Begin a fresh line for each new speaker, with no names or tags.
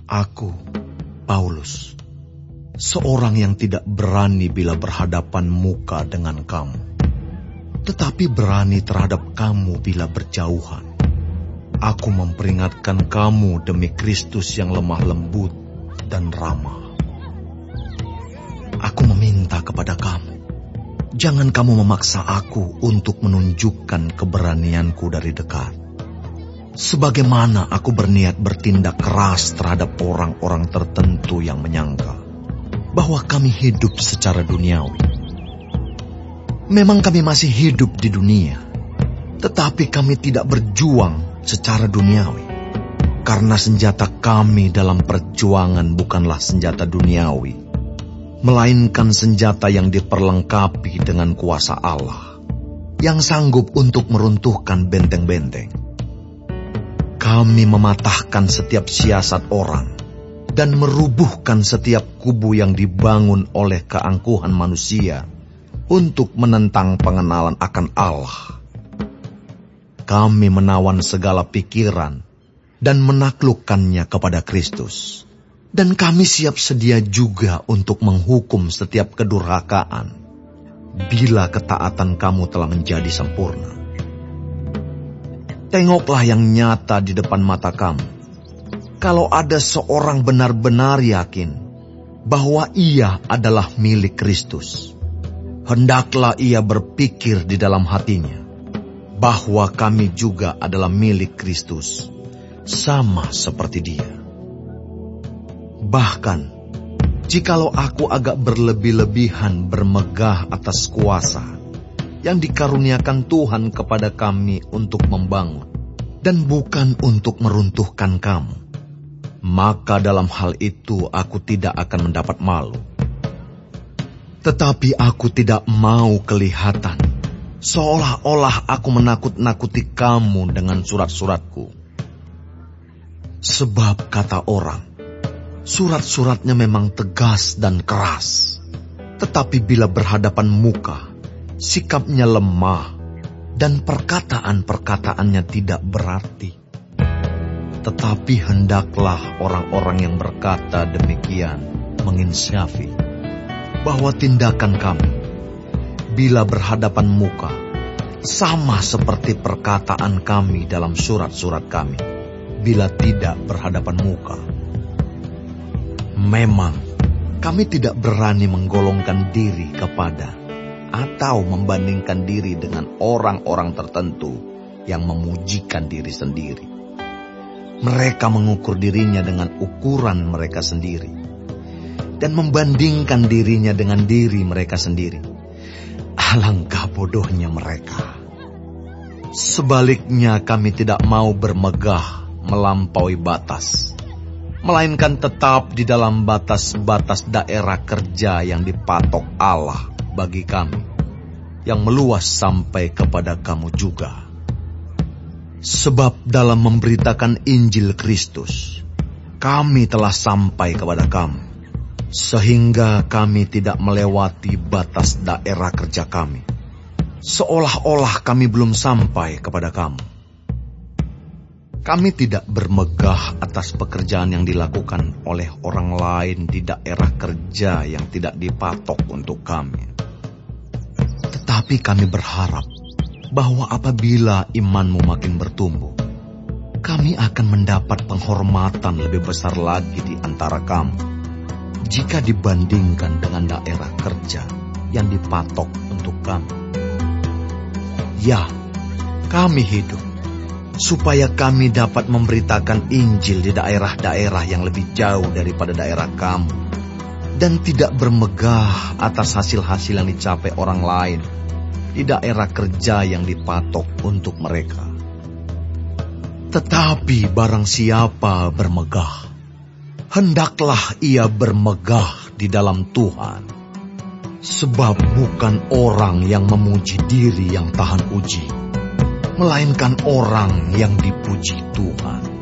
Aku, Paulus, seorang yang tidak berani bila berhadapan muka dengan kamu, tetapi berani terhadap kamu bila berjauhan. Aku memperingatkan kamu demi Kristus yang lemah lembut dan ramah. Aku meminta kepada kamu, jangan kamu memaksa aku untuk menunjukkan keberanianku dari dekat. Sebagaimana aku berniat bertindak keras terhadap orang-orang tertentu yang menyangka bahwa kami hidup secara duniawi. Memang kami masih hidup di dunia, tetapi kami tidak berjuang secara duniawi. Karena senjata kami dalam perjuangan bukanlah senjata duniawi, melainkan senjata yang diperlengkapi dengan kuasa Allah, yang sanggup untuk meruntuhkan benteng-benteng. Kami mematahkan setiap siasat orang dan merubuhkan setiap kubu yang dibangun oleh keangkuhan manusia untuk menentang pengenalan akan Allah. Kami menawan segala pikiran dan menaklukkannya kepada Kristus. Dan kami siap sedia juga untuk menghukum setiap kedurhakaan bila ketaatan kamu telah menjadi sempurna. Tengoklah yang nyata di depan mata kamu. Kalau ada seorang benar-benar yakin bahwa ia adalah milik Kristus, hendaklah ia berpikir di dalam hatinya bahwa kami juga adalah milik Kristus, sama seperti dia. Bahkan, jikalau aku agak berlebih-lebihan bermegah atas kuasa yang dikaruniakan Tuhan kepada kami untuk membangun, dan bukan untuk meruntuhkan kamu, maka dalam hal itu aku tidak akan mendapat malu. Tetapi aku tidak mau kelihatan seolah-olah aku menakut-nakuti kamu dengan surat-suratku. Sebab kata orang, surat-suratnya memang tegas dan keras, tetapi bila berhadapan muka, sikapnya lemah dan perkataan-perkataannya tidak berarti. Tetapi hendaklah orang-orang yang berkata demikian menginsafi bahwa tindakan kami bila berhadapan muka sama seperti perkataan kami dalam surat-surat kami bila tidak berhadapan muka. Memang kami tidak berani menggolongkan diri kepada atau membandingkan diri dengan orang-orang tertentu yang memujikan diri sendiri. Mereka mengukur dirinya dengan ukuran mereka sendiri dan membandingkan dirinya dengan diri mereka sendiri. Alangkah bodohnya mereka. Sebaliknya kami tidak mau bermegah melampaui batas, melainkan tetap di dalam batas-batas daerah kerja yang dipatok Allah bagi kami, yang meluas sampai kepada kamu juga. Sebab dalam memberitakan Injil Kristus, kami telah sampai kepada kamu, sehingga kami tidak melewati batas daerah kerja kami, seolah-olah kami belum sampai kepada kamu. Kami tidak bermegah atas pekerjaan yang dilakukan oleh orang lain di daerah kerja yang tidak dipatok untuk kami. Tetapi kami berharap bahwa apabila imanmu makin bertumbuh, kami akan mendapat penghormatan lebih besar lagi di antara kamu, jika dibandingkan dengan daerah kerja yang dipatok untuk kami. Ya, kami hidup supaya kami dapat memberitakan Injil di daerah-daerah yang lebih jauh daripada daerah kamu, dan tidak bermegah atas hasil-hasil yang dicapai orang lain di daerah kerja yang dipatok untuk mereka. Tetapi barang siapa bermegah, hendaklah ia bermegah di dalam Tuhan. Sebab bukan orang yang memuji diri yang tahan uji, melainkan orang yang dipuji Tuhan.